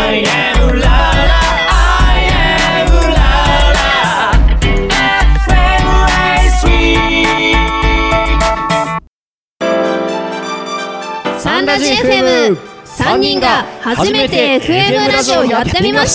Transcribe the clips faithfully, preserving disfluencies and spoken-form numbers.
I am ララ I am ララ エフエムエースリーサンラジ エフエム さんにんが初めて エフエム ラジオやってみました。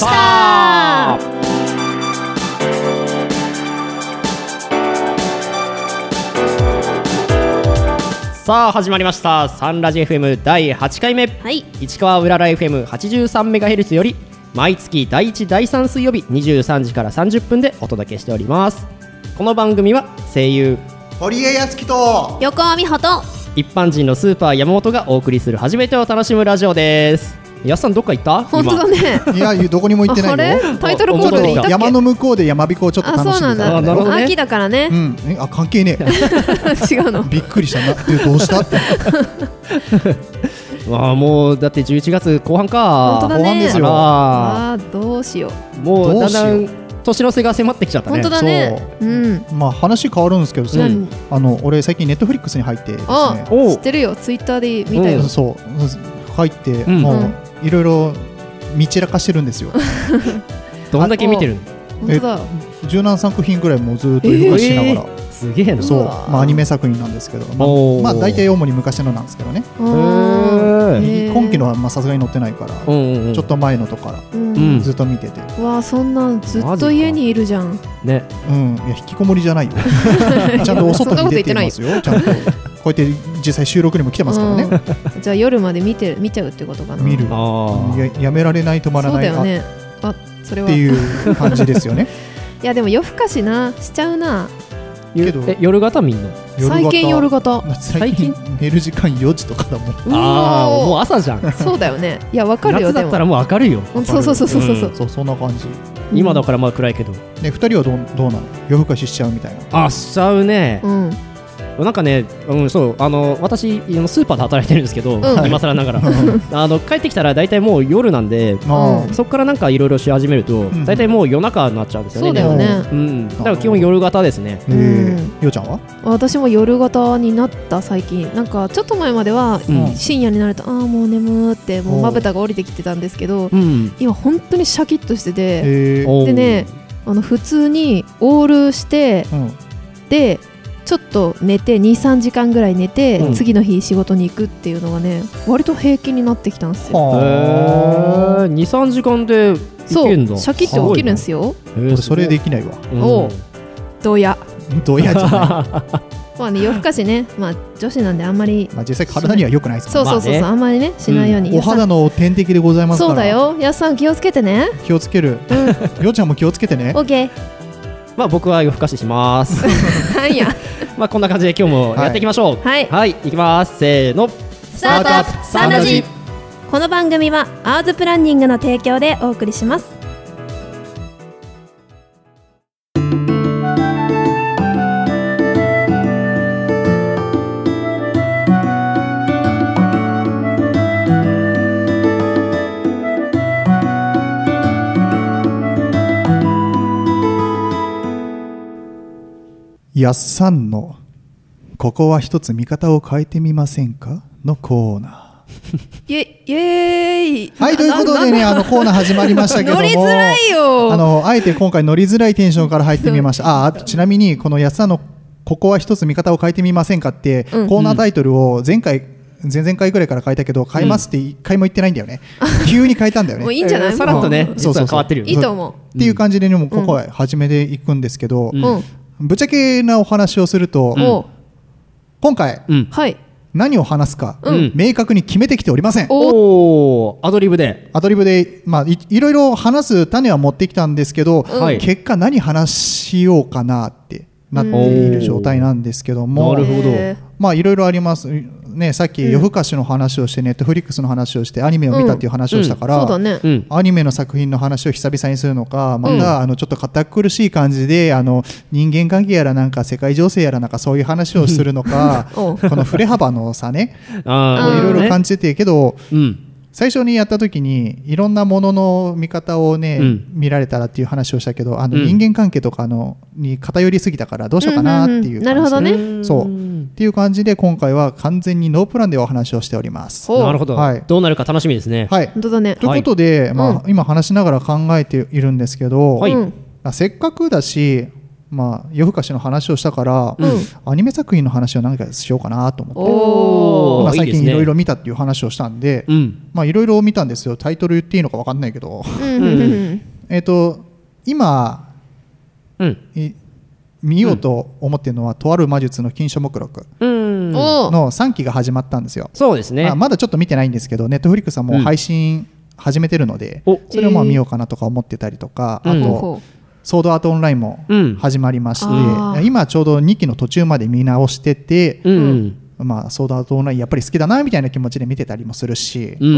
さあ始まりましたサンラジ エフエム だいはちかいめ、 はい、 市川うらら エフエムはちじゅうさんメガヘルツ より毎月だいいちだいさん水曜日にじゅうさんじからさんじゅっぷんでお届けしております。この番組は声優堀江康樹と横尾美穂と一般人のスーパー山本がお送りする初めてを楽しむラジオです。やすさんどっか行った？ 本当だね。 いやどこにも行ってないよ。 あれタイトルコールでいたっけ？ 山の向こうで山彦をちょっと楽しんでた。 あ、そうなんだ。 あ、なるほどね。 秋だからね。 うん、えあ関係ねえ。違うの。 びっくりしたな。でどうしたって。 ああもうだってじゅういちがつこう半か。 本当だね。 後半ですよ。 ああどうしよう。もうだんだん年の瀬が迫ってきちゃったね。 本当だね。うん。 まあ話変わるんですけどさ、うん、あの俺最近ネットフリックスに入ってですね。 あ、知ってるよ。ツイッターで見たよ。 うん、そう入って、うん、もういろいろ見散らかしてるんですよ。 どんだけ見てるの？ 本当だ。 十何作品ぐらいもうずっと夜更かしながら。 えーすげえな。 そう、まあ、アニメ作品なんですけど、まあ、まあ大体主に昔のなんですけどね。今期のはさすがに載ってないから、うんうん、ちょっと前のとから、うん、ずっと見てて、 わあそんなんずっと家にいるじゃんね。 うん、いや引きこもりじゃないよ。ちゃんとお外に出てますよ。ちゃんとこうやって実際収録にも来てますからね。 うん、じゃあ夜まで見て見ちゃうってことかな。 見る。や, やめられない止まらない。 そうだよね。あそれはっていう感じですよね。 いやでも夜更かしなしちゃうな。 けどえ夜型みんな最近夜型最近寝る時間よじとかだもん。 ああもう朝じゃん。 そうだよね。いやわかるよ。 夏だったらもう明るいよ。 そうそうそうそうそう、うん、 そうそんな感じ。 今だからまあ暗いけどね。ふたりはどうどうなの？夜更かししちゃうみたいな。 あしちゃうね。 うんなんかね、うん、そうあの私スーパーで働いてるんですけど、うん、今更ながらあの帰ってきたら大体もう夜なんで、うん、そこからなんかいろいろし始めると、うん、大体もう夜中になっちゃうんですよね。 そうだよね、 うん、だから基本夜型ですね。 うん、ようちゃんは？ 私も夜型になった最近。なんかちょっと前までは、うん、深夜になるとああもう眠ーってもうまぶたが降りてきてたんですけど、うん、今本当にシャキッとしてて、でねあの普通にオールして、うん、でちょっと寝て にさんじかんぐらい寝て、うん、次の日仕事に行くっていうのがね割と平気になってきたんですよ。 へー にさんじかんでいけんだ。 そうシャキッと起きるんですよ。 俺それできないわ。 うん、おどやどやじゃない。 まあね夜更かしね、まあ女子なんであんまり、 まあ、実際体には良くないですからそうそうそうそう、まあね、あんまりねしないように、 うん、お肌の天敵でございますから。 そうだよ。やっさん気をつけてね。 気をつける。うん、ようちゃんも気をつけてね。 オッケー。 まあ僕は夜更かしします。 はいや。 まあこんな感じで今日もやっていきましょう。 はい、 はい、いきます。せーのスタートアップサンラジ。この番組はアーズプランニングの提供でお送りします。 やっさんのここは一つ見方を変えてみませんかのコーナー。イエイエーイ。 はいということでねあのコーナー始まりましたけども乗りづらいよ。 あのあえて今回乗りづらいテンションから入ってみました。ああとちなみにこのやっさんのここは一つ見方を変えてみませんかって、うん、コーナータイトルを前回前々回ぐらいから変えたけど変えますって一回も言ってないんだよね。うん、急に変えたんだよね。 もういいんじゃない？ さらっとね実は変わってるよね。 いいと思うっていう感じで、ね、もうここは始めていくんですけど、 うんぶっちゃけなお話をすると、うん、今回、うん、何を話すか、うん、明確に決めてきておりません。 おアドリブでアドリブで、まあ、い, いろいろ話す種は持ってきたんですけど、うん、結果何話しようかなってなっている状態なんですけども、 なるほど。 まあいろいろありますね。さっき夜更かしの話をして、ネットフリックスの話をしてアニメを見たっていう話をしたから、 うんうんそうだね、 アニメの作品の話を久々にするのか、また、うん、あのちょっと堅苦しい感じであの人間関係やらなんか世界情勢やらなんかそういう話をするのかこの振れ幅の差ねいろいろ感じててけど、うん、最初にやった時にいろんなものの見方をね、うん、見られたらっていう話をしたけどあの人間関係とかのに偏りすぎたからどうしようかなっていう感じ、 うんうんうん、なるほどね。 そうっていう感じで今回は完全にノープランでお話をしております。 なるほど、はい、どうなるか楽しみですね。 はい、 本当だね。 ということで、はい、まあ、今話しながら考えているんですけど、はい、せっかくだし、まあ、夜更かしの話をしたから、うん、アニメ作品の話を何かしようかなと思って、まあ、最近いろいろ見たっていう話をしたんで、いろいろ見たんですよ。タイトル言っていいのか分かんないけど、えっと今、うん、見ようと思っているのは、うん、とある魔術の禁書目録のさんきが始まったんですよ。 そうですね、 まあ、まだちょっと見てないんですけど、ネットフリックスはもう配信始めてるので、うん、それをまあ見ようかなとか思ってたりとか、えー、あと、うん、ソードアートオンラインも始まりまして、うん、今ちょうどにきの途中まで見直してて、うんまあ、ソードアートオンラインやっぱり好きだなみたいな気持ちで見てたりもするし、うん、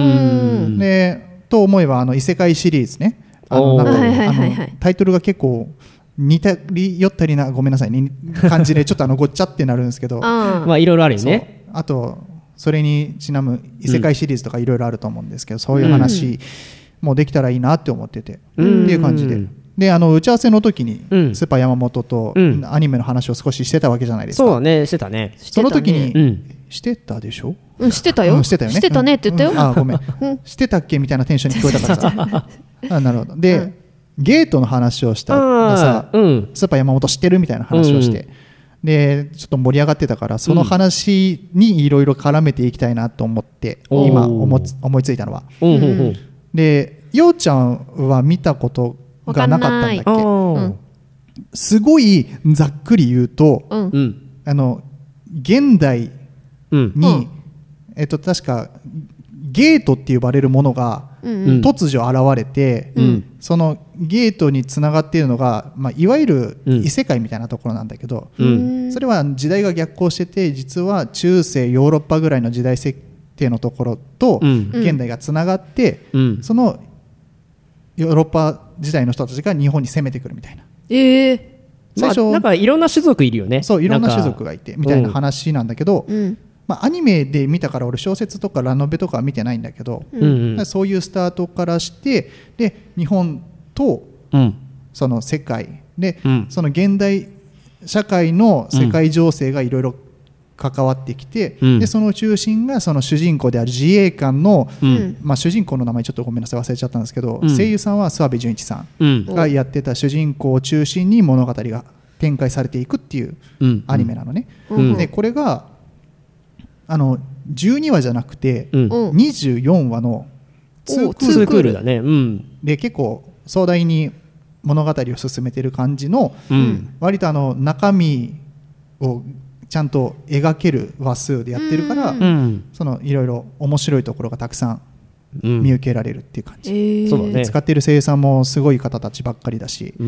でと思えばあの異世界シリーズね、あのなんかあのタイトルが結構似たり寄ったりなごめんなさいね感じでちょっとあのごっちゃってなるんですけどまあいろいろあるよね。 あとそれにちなむ異世界シリーズとかいろいろあると思うんですけど、そういう話もできたらいいなって思ってて、うん、っていう感じで。であの打ち合わせの時に、うん、スーパー山本とアニメの話を少ししてたわけじゃないですか。 そうだね、してたね。 その時に、うん、してたでしょ。 うん、してたよ、 うん、してたよね。 してたねって言ったよ、 うんうん、あごめん、うん、してたっけみたいなテンションに聞こえたからさあなるほど。で、うん、ゲートの話をしたらさ、うん、スーパー山本知ってるみたいな話をして、うん、でちょっと盛り上がってたから、その話にいろいろ絡めていきたいなと思って、うん、今思つ思いついたのは、うん、でようちゃんは見たことがなかったんだっけ、うん、すごいざっくり言うと、うん、あの現代に、うん、えっと、確かゲートって呼ばれるものが突如現れて、うん、そのゲートにつながっているのが、まあ、いわゆる異世界みたいなところなんだけど、うん、それは時代が逆行してて、実は中世ヨーロッパぐらいの時代設定のところと現代がつながって、うん、そのヨーロッパ時代の人たちが日本に攻めてくるみたいな。 えー、 最初、まあ、なんかいろんな種族いるよね。 そう、いろんな種族がいてみたいな話なんだけど、うん、まあ、アニメで見たから俺小説とかラノベとかは見てないんだけど、うんうん、そういうスタートからしてで日本とその世界で、うん、その現代社会の世界情勢がいろいろ関わってきて、うん、でその中心がその主人公である自衛官の、うんまあ、主人公の名前ちょっとごめんなさい忘れちゃったんですけど、うん、声優さんは諏訪部純一さんがやってた主人公を中心に物語が展開されていくっていうアニメなのね、うん、でこれがあのじゅうにわじゃなくて、うん、にじゅうよんわのツークール、 ツークールだね、うん、 で結構壮大に物語を進めてる感じの、うん、割とあの中身をちゃんと描ける話数でやってるから、うん、そのいろいろ面白いところがたくさん見受けられるっていう感じ、うんえー、使ってる声優さんもすごい方たちばっかりだし、うん、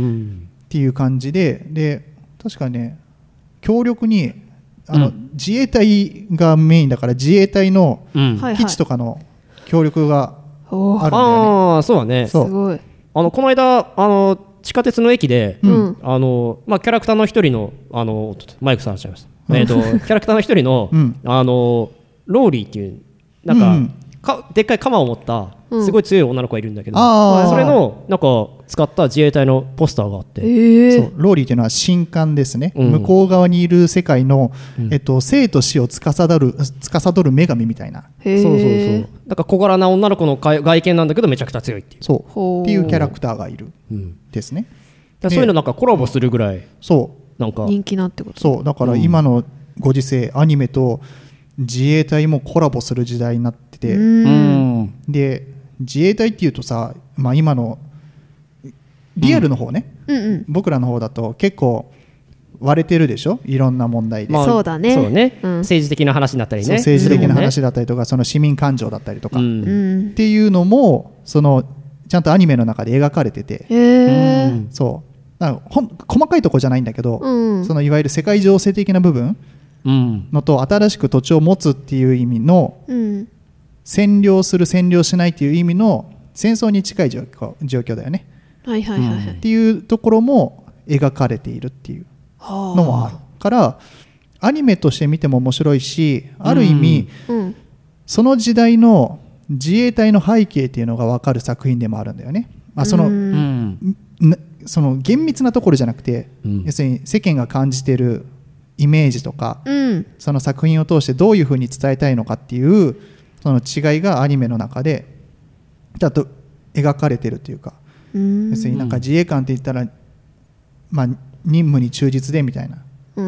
っていう感じで、で確かね強力にあの、うん、自衛隊がメインだから自衛隊の基地とかの協力があるんだよね、 ああそうだね。そうすごい。あのこの間あの地下鉄の駅で、うん、あのまあ、キャラクターの一人のあのマイクさんしちゃいましたえー、とキャラクターの一人の、うん、あのローリーっていうなんか、うん、かでっかい鎌を持ったすごい強い女の子がいるんだけど、うん、それのなんか使った自衛隊のポスターがあって、えー、そうローリーというのは神官ですね、うん、向こう側にいる世界の、うんえっと、生と死を司る司る女神みたいな、 そうそうそうなんか小柄な女の子の外見なんだけどめちゃくちゃ強いっていうそうっていうキャラクターがいる、うん、ですね。 だそういうのなんかコラボするぐらい、 そうなんか人気なってこと。 そうだから今のご時世、アニメと自衛隊もコラボする時代になってて、うんで自衛隊っていうとさ、まあ、今のリアルの方ね、うんうんうん、僕らの方だと結構割れてるでしょ、いろんな問題で、 まあ、そうだね、 そうね、うん、政治的な話になったりね、 政治的な話だったりとか、うん、その市民感情だったりとか、うん、っていうのもそのちゃんとアニメの中で描かれてて、へー、そうだからほん細かいとこじゃないんだけど、うん、そのいわゆる世界情勢的な部分のと、新しく土地を持つっていう意味の、うん、占領する占領しないっていう意味の戦争に近い状況、状況だよね、はいはいはいはい、っていうところも描かれているっていうのもあるから、アニメとして見ても面白いし、ある意味、うん、その時代の自衛隊の背景っていうのが分かる作品でもあるんだよね。まあ、その、うん、その厳密なところじゃなくて、うん、要するに世間が感じているイメージとか、うん、その作品を通してどういうふうに伝えたいのかっていうその違いがアニメの中でちゃんと描かれてるというか、うん、要するになんか自衛官って言ったら、まあ、任務に忠実でみたいな、うん、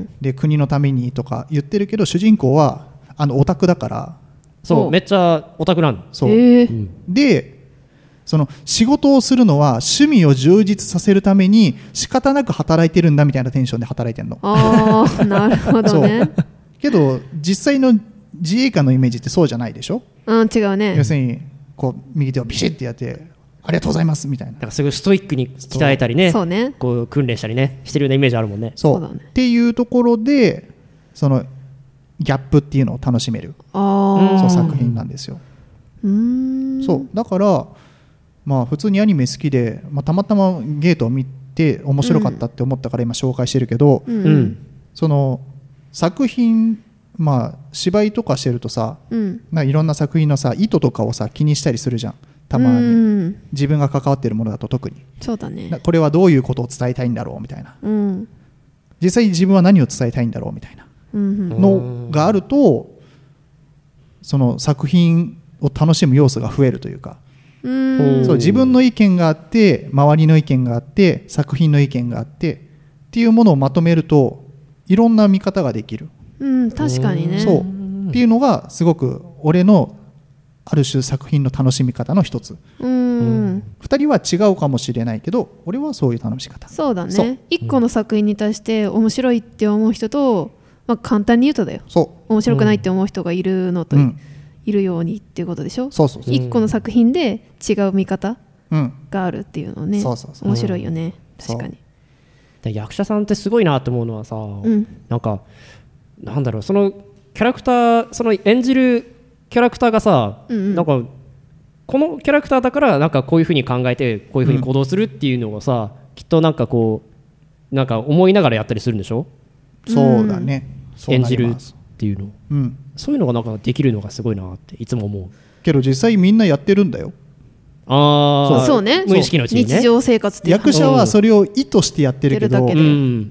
で国のためにとか言ってるけど主人公はあのオタクだからそうめっちゃオタクなのそう、えー、でその仕事をするのは趣味を充実させるために仕方なく働いてるんだみたいなテンションで働いてるの。 ああなるほどねけど実際の自衛官のイメージってそうじゃないでしょ。 うん違うね。 要するにこう右手をビシッてやってありがとうございますみたいな、 だからすごいストイックに鍛えたりね、 そうねこう訓練したりねしてるようなイメージあるもんね。 そう、そうだね。っていうところでそのギャップっていうのを楽しめるあそう作品なんですよ。うーんそうだからまあ普通にアニメ好きで、まあ、たまたまゲートを見て面白かったって思ったから今紹介してるけど、うん、その作品まあ芝居とかしてるとさ、うん、なんかいろんな作品のさ意図とかをさ気にしたりするじゃんたまに、うん、自分が関わってるものだと特にそうだね。 これはどういうことを伝えたいんだろうみたいな、うん、実際自分は何を伝えたいんだろうみたいなのがあるとその作品を楽しむ要素が増えるというか、うんそう自分の意見があって周りの意見があって作品の意見があってっていうものをまとめるといろんな見方ができる、 うん、確かにね。 そうっていうのがすごく俺のある種作品の楽しみ方の一つ。うんふたりは違うかもしれないけど俺はそういう楽しみ方。 そうだね。いっこの作品に対して面白いって思う人と、まあ、簡単に言うとだよそう面白くないって思う人がいるのと、うんいるようにっていうことでしょ。そうそうそういっこの作品で違う見方があるっていうのね、うん、そうそうそう面白いよね、うん、確かに。 役者さんってすごいなって思うのはさ、うん、なんかなんだろうそのキャラクターその演じるキャラクターがさ、うんうん、なんかこのキャラクターだからなんかこういうふうに考えてこういうふうに行動するっていうのをさ、うん、きっとなんかこうなんか思いながらやったりするんでしょ。 そうだね、うん、 演じるっていうの、うん、そういうのがなんかできるのがすごいなっていつも思うけど実際みんなやってるんだよ。 ああそうね無意識のうちにね日常生活って役者はそれを意図してやってるけど、うん、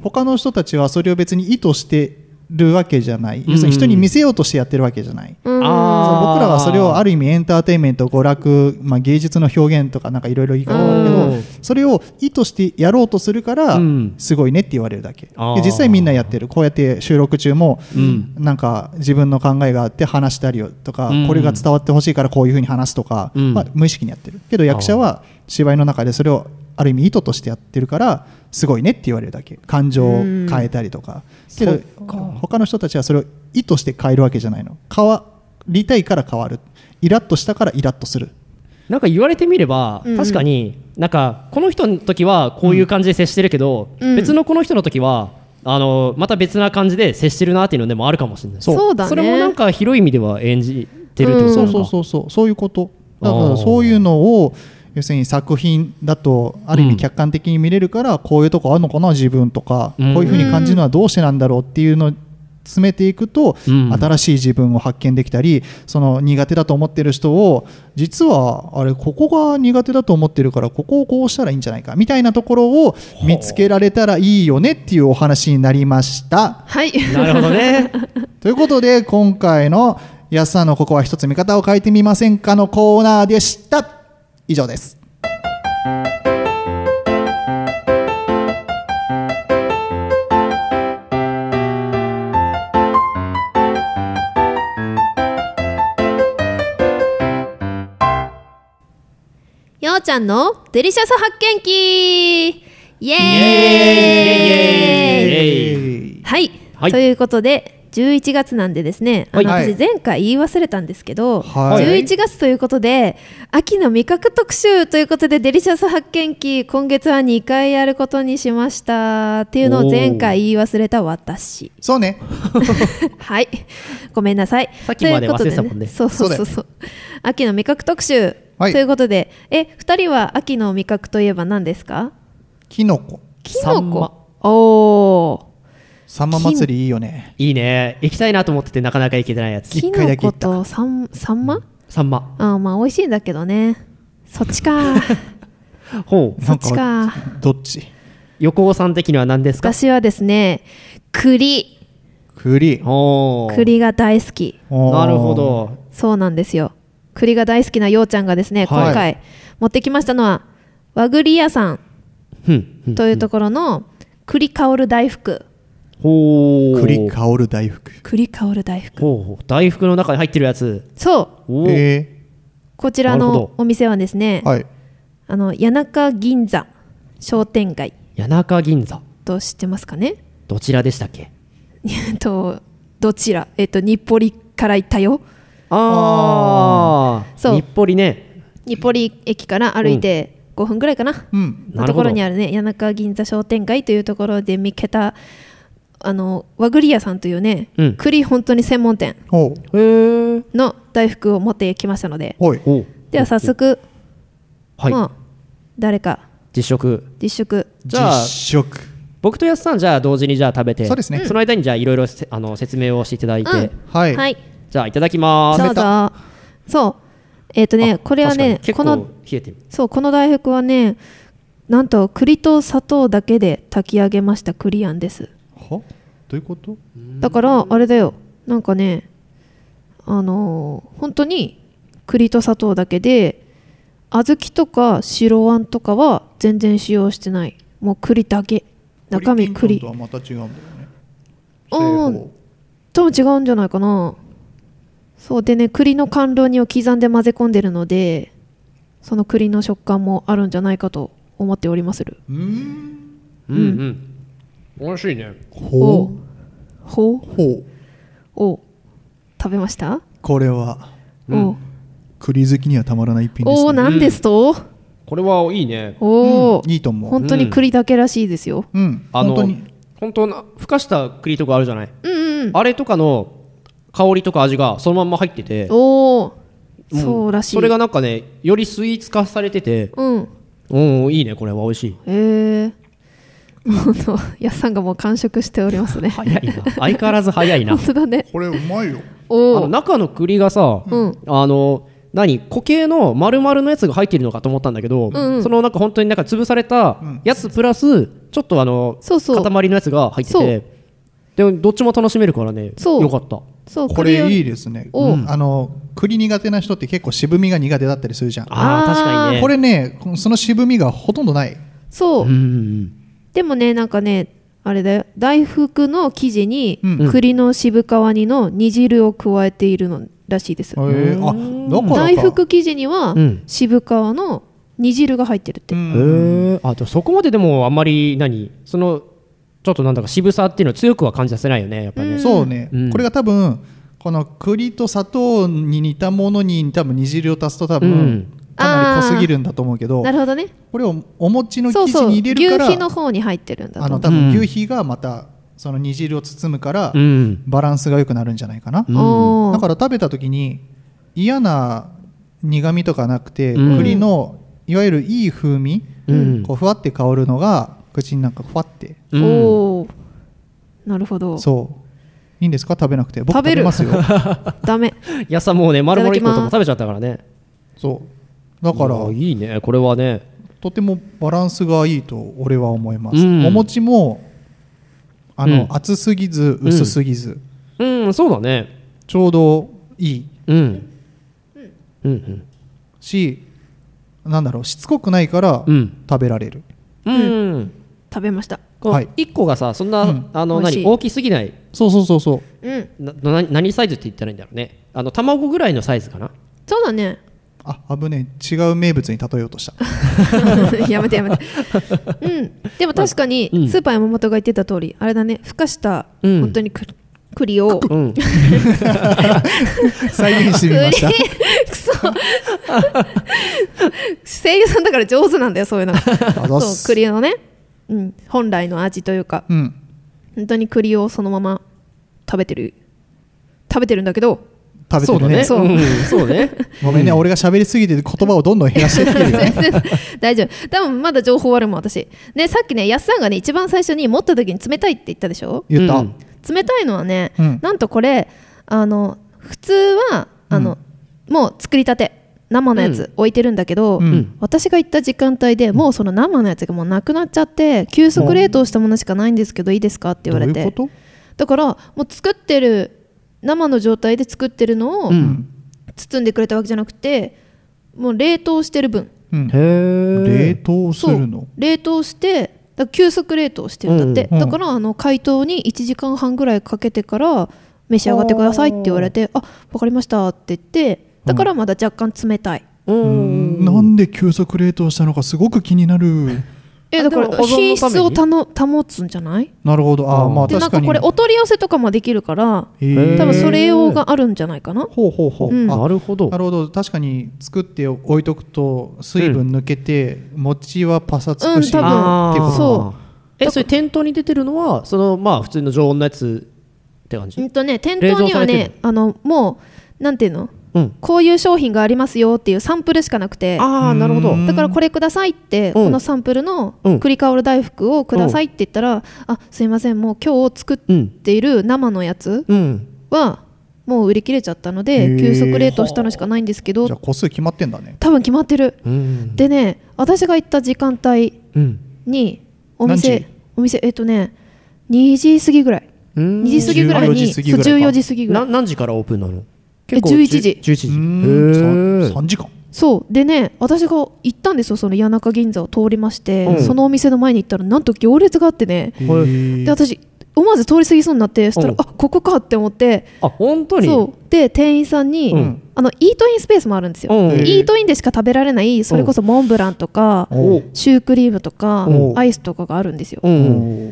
他の人たちはそれを別に意図してるわけじゃない、うん、要するに人に見せようとしてやってるわけじゃない、うん、あ僕らはそれをある意味エンターテインメント娯楽、まあ、芸術の表現とかなんかいろいろ言い方あるけど、うん、それを意図してやろうとするから、うん、すごいねって言われるだけで実際みんなやってる。こうやって収録中も、うん、なんか自分の考えがあって話したりとか、うん、これが伝わってほしいからこういうふうに話すとか、うんまあ、無意識にやってるけど役者は芝居の中でそれをある意味意図としてやってるからすごいねって言われるだけ。感情を変えたりとかけど他の人たちはそれを意図して変えるわけじゃないの。変わりたいから変わる。イラッとしたからイラッとする。 なんか言われてみれば、うん、確かになんかこの人の時はこういう感じで接してるけど、うん、別のこの人の時はあのまた別な感じで接してるなっていうのでもあるかもしれない。 そうだね。 それもなんか広い意味では演じてるってことなのか、 うん、そうそうそうそういうことだからそういうのを要するに作品だとある意味客観的に見れるから、うん、こういうとこあるのかな自分とか、うん、こういうふうに感じるのはどうしてなんだろうっていうのを詰めていくと、うん、新しい自分を発見できたりその苦手だと思ってる人を実はあれここが苦手だと思ってるからここをこうしたらいいんじゃないかみたいなところを見つけられたらいいよねっていうお話になりました。 はいなるほどねということで今回の安さんのここは一つ見方を変えてみませんかのコーナーでした。以上です。 ようちゃんのデリシャス発見記イエーイはい、はい、ということでじゅういちがつなんでですね、あの、はい、私前回言い忘れたんですけど、はい、じゅういちがつということで秋の味覚特集ということでデリシャス発見記今月はにかいやることにしましたっていうのを前回言い忘れた私。 そうねはいごめんなさい。 さっきまで忘れてたもんね。 そうそうそうそう秋の味覚特集、はい、ということでえふたりは秋の味覚といえば何ですか？ キノコ。 キノコ。おーサンマ祭りいいよね。 いいね。行きたいなと思っててなかなか行けてないやつ。 キノコとサン、サンマ？ サンマ。 ああまあ美味しいんだけどね。そっちか。 ほう。 そっちか。 どっち？ 横尾さん的には何ですか？ 私はですね、栗。 栗。 栗が大好き。 なるほど。 そうなんですよ。栗が大好きなようちゃんがですね、今回持ってきましたのは和栗屋さんというところの栗香る大福。 栗香る大福。 栗香る大福。 ほう、大福の中に入ってるやつ。 そう。 えー、 こちらのお店はですね、 はい、 あの谷中銀座商店街。 谷中銀座。 と知ってますかね？ どちらでしたっけ？ えっとどちら？えっと日暮里から行ったよ。 ああ、そう。日暮里ね。 日暮里駅から歩いてごふんぐらいかな。うん、のところにあるね、谷中銀座商店街というところで見つけた。あの和栗屋さんというね、うん、栗本当に専門店の大福を持ってきましたので、では早速、 はい、 まあ、誰か実食実食じゃあ実食僕とやすさんじゃあ同時にじゃあ食べて、 そうですね、 その間にじゃあいろいろあの説明をしていただいて、うん、 はい、 はい、 じゃあいただきます。 どうぞ。そうえっ、ー、とねこれはねこのそうこの大福はねなんと栗と砂糖だけで炊き上げました栗あんです。 はどういうこと？ だからあれだよ、なんかねあのー、本当に栗と砂糖だけで小豆とか白あんとかは全然使用してない、もう栗だけ、中身栗。 栗とはまた違うんだよね。 うん多分違うんじゃないかな。そうでね、栗の甘露煮を刻んで混ぜ込んでるのでその栗の食感もあるんじゃないかと思っておりまする。 うーんうんうん、美味しいね。 ほうほうほうお食べました？ これは、 うん、 栗好きにはたまらない一品ですね。 お何ですと、うん、 これはいいね。 お、 うん、いいと思う。 本当に栗だけらしいですよ。 うん、 あの本当に本当なふかした栗とかあるじゃない、 うんうん、 あれとかの香りとか味がそのまんま入ってて、 おおそうらしい。 それがなんかねよりスイーツ化されてて、 うん、 うんいいね、これは美味しい。 へえ本当やっさんがもう完食しておりますね。 早いな、相変わらず早いな。 本当だね。 これうまいよ。 おあの中の栗がさ、うん、あの何固形の丸々のやつが入ってるのかと思ったんだけど、うんうん、そのなんか本当になんか潰されたやつプラスちょっとあのそうそう塊のやつが入ってて、でもどっちも楽しめるからね、よかった。 そうこれいいですね、うん、あの栗苦手な人って結構渋みが苦手だったりするじゃん。 あ確かにね。 これねその渋みがほとんどない。 そう、うんうん、でもねなんかねあれだよ、大福の生地に栗の渋皮煮の煮汁を加えているのらしいです、 うん、あだから大福生地には渋皮の煮汁が入ってるって、うん、 へあでもそこまででもあんまり何そのちょっとなんだか渋さっていうのは強くは感じさせないよねやっぱね、 うん、そうね、うん、これが多分この栗と砂糖に似たものに多分煮汁を足すと多分、うんかなり濃すぎるんだと思うけど、 なるほどね、 これをお餅の生地に入れるから、 そうそう牛皮の方に入ってるんだと思う。 あの多分牛皮がまたその煮汁を包むから、うん、バランスが良くなるんじゃないかな、うん、だから食べた時に嫌な苦味とかなくて、うん、栗のいわゆるいい風味、うん、こうふわって香るのが口になんかふわって、 うん、おーなるほど。 そういいんですか、食べなくて。僕食べますよ。 ダメ。 やさもうね丸々いっことも食べちゃったからね。 そうだからいいねこれはね、 とてもバランスがいいと俺は思います、うん、お餅もあの、うん、厚すぎず薄すぎず、 うん、うん、そうだね、 ちょうどいい、 うんうんうん、 しなんだろうしつこくないから食べられる、 うんうん、食べました。 はい、いっこがさそんな、うん、あの何大きすぎない、 そうそうそうそう、 うん、 な何サイズって言ったらいいんだろうね、あの卵ぐらいのサイズかな。 そうだね。 あ、危ねえ、違う名物に例えようとしたやめてやめて、うん、でも確かにスーパー山本が言ってた通り、あれだね、ふかした本当にく、うん、栗を、うん、 再現してみましたくそ声優さんだから上手なんだよそういうのそう栗のね、うん、本来の味というか、うん、本当に栗をそのまま食べてる食べてるんだけど食べてるね。 そうね。 そうね。 ごめんね、俺が喋りすぎて言葉をどんどん減らしてってるよ。 全然大丈夫。多分まだ情報あるもん私。ね、さっきね、やっさんがね一番最初に持った時に冷たいって言ったでしょ。 言った。うん、 冷たいのはね、うん、なんとこれあの普通はあの、うん、もう作りたて生のやつ置いてるんだけど、うん、私が行った時間帯でもうその生のやつがもうなくなっちゃって急速冷凍したものしかないんですけどいいですかって言われて、 どういうこと？ だからもう作ってる生の状態で作ってるのを包んでくれたわけじゃなくてもう冷凍してる分、 うん、へ冷凍するの？ 冷凍してだから急速冷凍してるんだって、うん、だからあの解凍にいちじかんはんぐらいかけてから召し上がってくださいって言われてあ分かりましたって言ってだからまだ若干冷たい、 うん、なんで急速冷凍したのかすごく気になる。 えだから品質をたの保つんじゃない？ なるほど。あまあでなんかこれお取り寄せとかもできるから多分それ用があるんじゃないかな。 ほうほうほう、うん、なるほどなるほど。確かに作って置いとくと水分抜けて、うん、餅はパサつくし、うん、多分っていうことそうえそれ店頭に出てるのはそのまあ普通の常温のやつって感じ？ うんとね店頭にはねあのもうなんていうのうん、こういう商品がありますよっていうサンプルしかなくてあなるほどだからこれくださいって、うん、このサンプルの栗香る大福をくださいって言ったら、うん、あすいませんもう今日作っている生のやつはもう売り切れちゃったので、うん、急速冷凍したのしかないんですけどじゃあ個数決まってんだね。 多分決まってる、うん、でね私が行った時間帯にお店お店えっとねにじ過ぎぐらいにじ過ぎぐらいにじゅうよじ過ぎぐらい何時からオープンなの？ 結構じゅういちじじゅういちじへさんじかんそうでね私が行ったんですよその谷中銀座を通りまして、うん、そのお店の前に行ったらなんと行列があってねで私思わず通り過ぎそうになってそしたら、うん、あここかって思ってあ本当にそうで店員さんに、うん、あのイートインスペースもあるんですよ、うん、イートインでしか食べられないそれこそモンブランとか、うん、シュークリームとか、うん、アイスとかがあるんですよ、うん、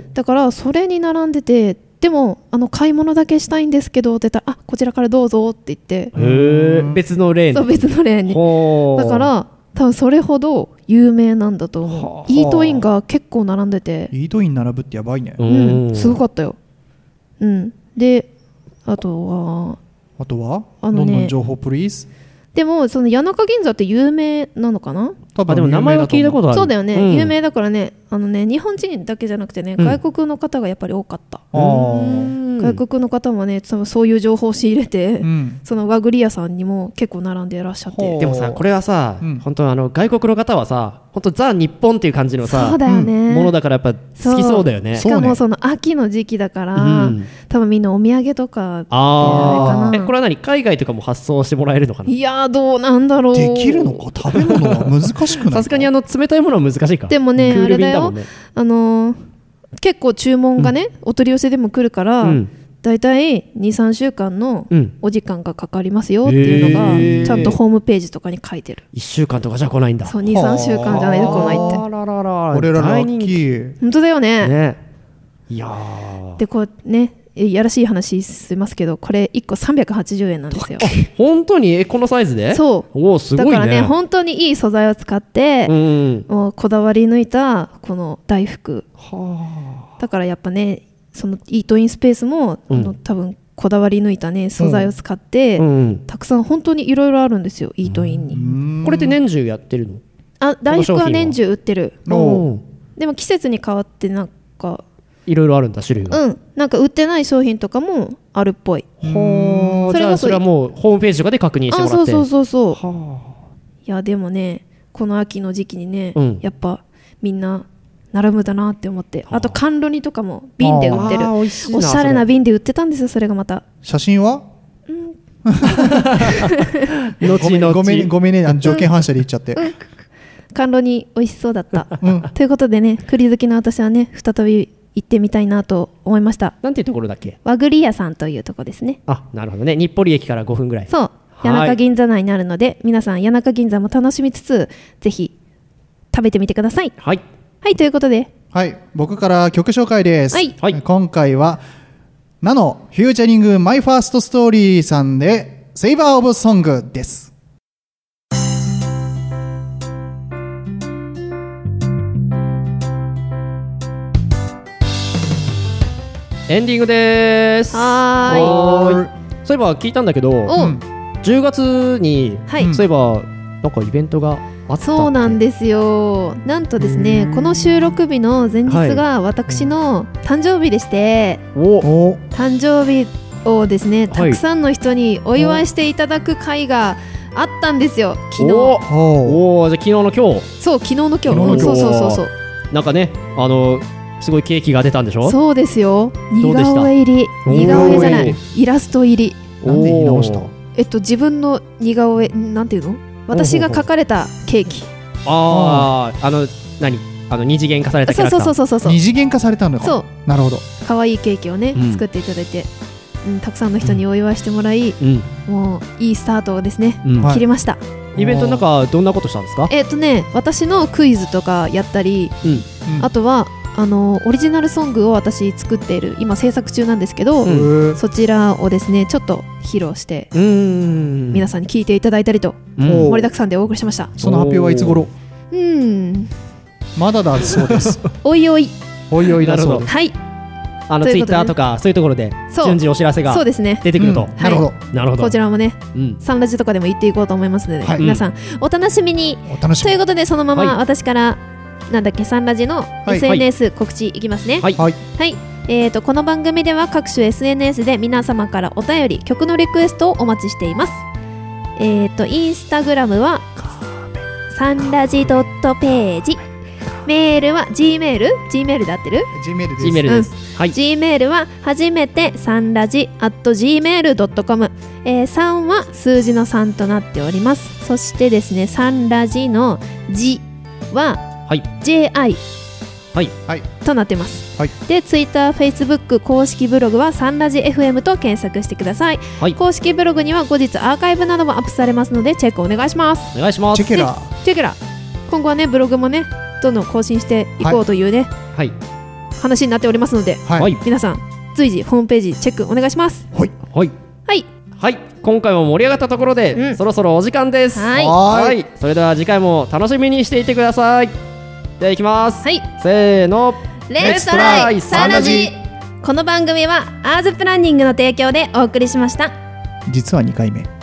だからそれに並んでてでもあの買い物だけしたいんですけどって言ったらあこちらからどうぞって言ってへ別のレーンそう別のレーンにだから多分それほど有名なんだと思うイートインが結構並んでてイートイン並ぶってやばいねうんすごかったようんであとはあとはあの、ね、どんどん情報プリーズでもその谷中銀座って有名なのかな多分あでも名前は聞いたことあるそうだよね、うん、有名だからねあのね日本人だけじゃなくてね、うん、外国の方がやっぱり多かった、うん、外国の方もね多分そういう情報を仕入れて、うん、その和栗屋さんにも結構並んでいらっしゃってでもさこれはさ、うん、本当あの外国の方はさ本当ザ日本っていう感じのさそうだよね、 ものだからやっぱ好きそうだよねしかもその秋の時期だから、うん、多分みんなお土産とかってあれかなえこれは何海外とかも発送してもらえるのかないやどうなんだろうできるのか食べ物は難しくないさすがにあの冷たいものは難しいかでもねあれだよねあのー、結構注文がね、うん、お取り寄せでも来るから、うん、だいたい にさんしゅうかんのお時間がかかりますよっていうのが、うん、ちゃんとホームページとかに書いてるいっしゅうかんとかじゃ来ないんだそう にさんしゅうかんじゃないと来ないってあららら俺らラッキー本当だよ ね, ねいやでこうねいやらしい話しますけどこれいっこさんびゃくはちじゅうえんなんですよ本当にこのサイズでそうおすごい、ね、 だからね本当にいい素材を使って、うん、もうこだわり抜いたこの大福はだからやっぱねそのイートインスペースも、うん、あの多分こだわり抜いたね素材を使って、うんうん、たくさん本当にいろいろあるんですよイートインにうんこれって年中やってるのあ大福は年中売ってるでも季節に変わってなんかいろいろあるんだ種類がうんなんか売ってない商品とかもあるっぽいほーそれじゃあそれはもうホームページとかで確認してもらってあそうそうそうそういやでもねこの秋の時期にね、うん、やっぱみんな並ぶだなって思ってあと甘露煮とかも瓶で売ってる お, おしゃれな瓶で売ってたんですよそれがまた写真はうん後々ごめんごめんねあの条件反射で言っちゃって、うん、 甘露煮美味しそうだった、うん、ということでね栗好きの私はね再び行ってみたいなと思いました。 なんていうところだっけ？ 和栗屋さんというところですね。 あ、なるほどね。日暮里駅からごふんぐらい。 そう。谷中銀座内になるので、皆さん谷中銀座も楽しみつつ、ぜひ食べてみてください。 はい。 はい、ということで。 はい、僕から曲紹介です。 はい。 今回はナノフューチャリングマイファーストストーリーさんでセイバーオブソングです。 エンディングです。 はーい。 そういえば聞いたんだけど、うん、じゅうがつに、はい、そういえばなんかイベントがあったって。 そうなんですよ。なんとですね、この収録日の前日が私の誕生日でして、はい、お誕生日をですねたくさんの人にお祝いしていただく会があったんですよ昨日。 おお、じゃあ昨日の今日。 そう昨日の今日。 昨日の今日。 そうそうそうそう。 なんかね、あのすごいケーキが出たんでしょ。 そうですよ。似顔絵入り、似顔絵じゃない、イラスト入り。 なんで言い直した？ えっと自分の似顔絵なんていうの？私が描かれたケーキ。 ああ、あの何？あの二次元化されたキャラクター。 そうそうそうそう。 二次元化されたのか。 そう。 なるほど。 可愛いケーキをね、作っていただいて、うん、たくさんの人にお祝いしてもらい、うん、もういいスタートをですね、うん、切りました。 イベントの中どんなことしたんですか？ えっとね、私のクイズとかやったり、うん、あとはあのオリジナルソングを私作っている、今制作中なんですけど、うん、そちらをですねちょっと披露して皆さんに聴いていただいたりと、うん、盛りだくさんでお送りしました。 その発表はいつ頃？ うんまだだそうです。 おいおいおいおいだそうです。 はい。 あのツイッターとかそういうところで順次お知らせが出てくると。 なるほどなるほど。 こちらもね、サンラジとかでも言っていこうと思いますので、皆さんお楽しみに。ということでそのまま私からなんだっけサンラジの エスエヌエス 告知いきますね。 はいはい。 えーとこの番組では各種 エスエヌエス で皆様からお便り、曲のリクエストをお待ちしています。えーとインスタグラムはサンラジドットページ、メールは Gmail、Gmail で合ってる？ Gmail です。 Gmail です。 はい。Gmail は初めてサンラジ アットジーメールドットコム、えー、さんは数字のさんとなっております。そしてですね、サンラジの字は、はい、ジェイアイ、はい、となってます。はい、で、Twitter、Facebook 公式ブログはサンラジ エフエム と検索してください。はい、公式ブログには後日アーカイブなどもアップされますのでチェックお願いします。 お願いします。 チェケラ。 チェケラ。今後はねブログもねどんどん更新していこうというね、はい、話になっておりますので、はい、皆さん随時ホームページチェックお願いします。 はいはいはいはい。今回も盛り上がったところで、うん、そろそろお時間です。 はい、 はい。それでは次回も楽しみにしていてください。ではいきます。 はい。 せーの。 レッツトライサンラジ。この番組はアーズプランニングの提供でお送りしました。 実はにかいめ。